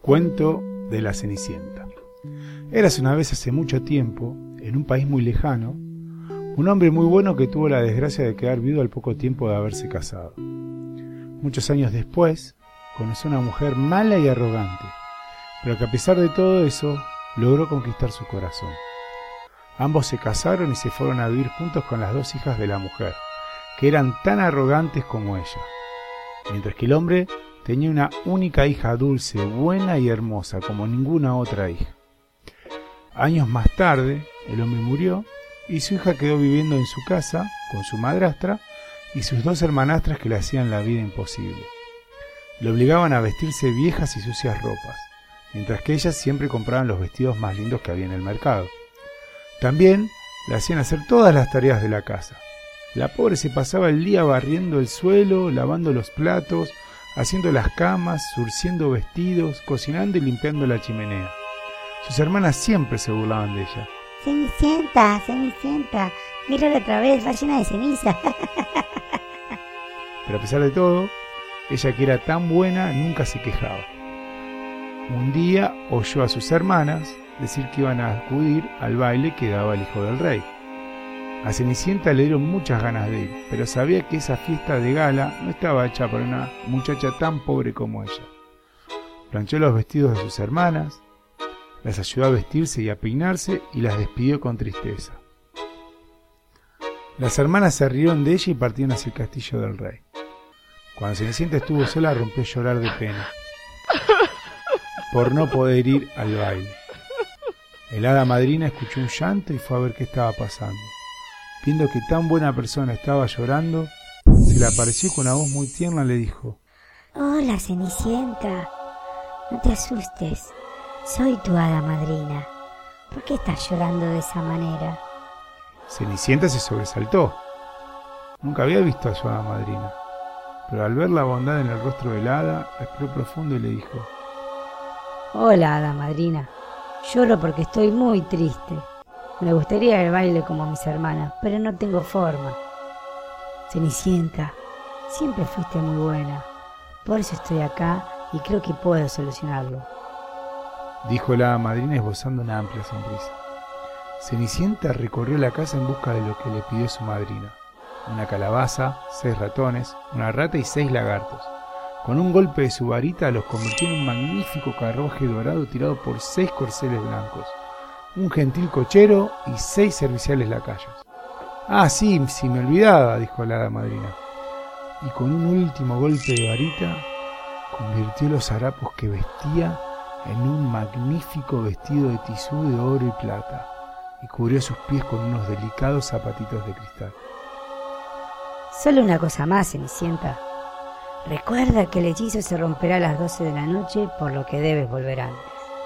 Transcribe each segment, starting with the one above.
Cuento de la Cenicienta. Érase una vez hace mucho tiempo, en un país muy lejano, un hombre muy bueno que tuvo la desgracia de quedar viudo al poco tiempo de haberse casado. Muchos años después, conoció a una mujer mala y arrogante, pero que a pesar de todo eso, logró conquistar su corazón. Ambos se casaron y se fueron a vivir juntos con las dos hijas de la mujer, que eran tan arrogantes como ella, mientras que el hombre tenía una única hija dulce, buena y hermosa como ninguna otra hija. Años más tarde, el hombre murió y su hija quedó viviendo en su casa con su madrastra y sus dos hermanastras que le hacían la vida imposible. Le obligaban a vestirse viejas y sucias ropas, mientras que ellas siempre compraban los vestidos más lindos que había en el mercado. También le hacían hacer todas las tareas de la casa. La pobre se pasaba el día barriendo el suelo, lavando los platos, haciendo las camas, surciendo vestidos, cocinando y limpiando la chimenea. Sus hermanas siempre se burlaban de ella. Cenicienta, Cenicienta, mírala otra vez, va llena de ceniza. Pero a pesar de todo, ella, que era tan buena, nunca se quejaba. Un día oyó a sus hermanas decir que iban a acudir al baile que daba el hijo del rey. A Cenicienta le dieron muchas ganas de ir, pero sabía que esa fiesta de gala no estaba hecha para una muchacha tan pobre como ella. Planchó los vestidos de sus hermanas, las ayudó a vestirse y a peinarse y las despidió con tristeza. Las hermanas se rieron de ella y partieron hacia el castillo del rey. Cuando Cenicienta estuvo sola, rompió a llorar de pena por no poder ir al baile. El hada madrina escuchó un llanto y fue a ver qué estaba pasando. Viendo que tan buena persona estaba llorando, se le apareció con una voz muy tierna y le dijo: Hola, Cenicienta, no te asustes, soy tu hada madrina. ¿Por qué estás llorando de esa manera? Cenicienta se sobresaltó. Nunca había visto a su hada madrina, pero al ver la bondad en el rostro del hada, respiró profundo y le dijo: Hola, hada madrina, lloro porque estoy muy triste. Me gustaría ir al baile como mis hermanas, pero no tengo forma. Cenicienta, siempre fuiste muy buena, por eso estoy acá y creo que puedo solucionarlo, dijo la hada madrina esbozando una amplia sonrisa. Cenicienta recorrió la casa en busca de lo que le pidió su madrina: una calabaza, 6 ratones, una rata y 6 lagartos. Con un golpe de su varita los convirtió en un magnífico carruaje dorado tirado por 6 corceles blancos, un gentil cochero y 6 serviciales lacayos. Ah, sí, me olvidaba, dijo la hada madrina. Y con un último golpe de varita, convirtió los harapos que vestía en un magnífico vestido de tisú de oro y plata, y cubrió sus pies con unos delicados zapatitos de cristal. Solo una cosa más, Cenicienta. Recuerda que el hechizo se romperá a las 12 de la noche, por lo que debes volver antes.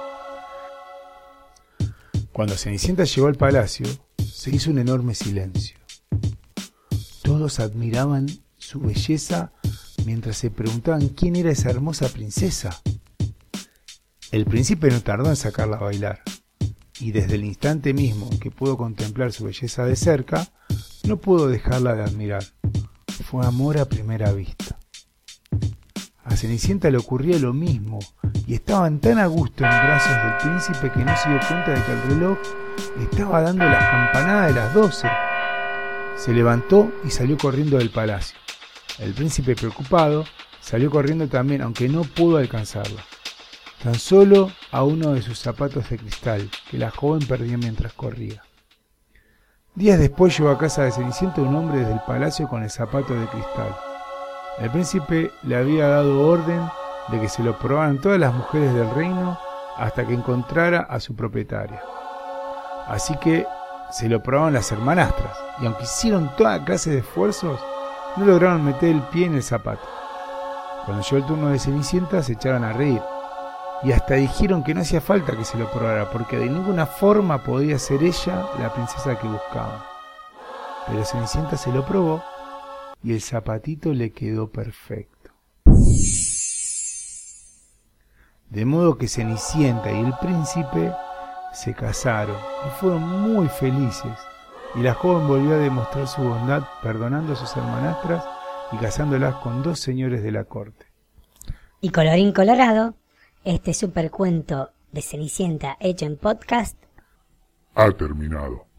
Cuando Cenicienta llegó al palacio, se hizo un enorme silencio. Todos admiraban su belleza mientras se preguntaban quién era esa hermosa princesa. El príncipe no tardó en sacarla a bailar, y desde el instante mismo que pudo contemplar su belleza de cerca, no pudo dejarla de admirar. Fue amor a primera vista. A Cenicienta le ocurría lo mismo, y estaban tan a gusto en brazos del príncipe que no se dio cuenta de que el reloj estaba dando las campanadas de las 12. Se levantó y salió corriendo del palacio. El príncipe, preocupado, salió corriendo también, aunque no pudo alcanzarla. Tan solo a uno de sus zapatos de cristal, que la joven perdió mientras corría. Días después llegó a casa de Cenicienta un hombre desde el palacio con el zapato de cristal. El príncipe le había dado orden de que se lo probaran todas las mujeres del reino hasta que encontrara a su propietaria. Así que se lo probaron las hermanastras, y aunque hicieron toda clase de esfuerzos, no lograron meter el pie en el zapato. Cuando llegó el turno de Cenicienta, se echaron a reír, y hasta dijeron que no hacía falta que se lo probara, porque de ninguna forma podía ser ella la princesa que buscaban. Pero Cenicienta se lo probó, y el zapatito le quedó perfecto. De modo que Cenicienta y el príncipe se casaron y fueron muy felices, y la joven volvió a demostrar su bondad perdonando a sus hermanastras y casándolas con 2 señores de la corte. Y colorín colorado, Este supercuento de Cenicienta hecho en podcast ha terminado.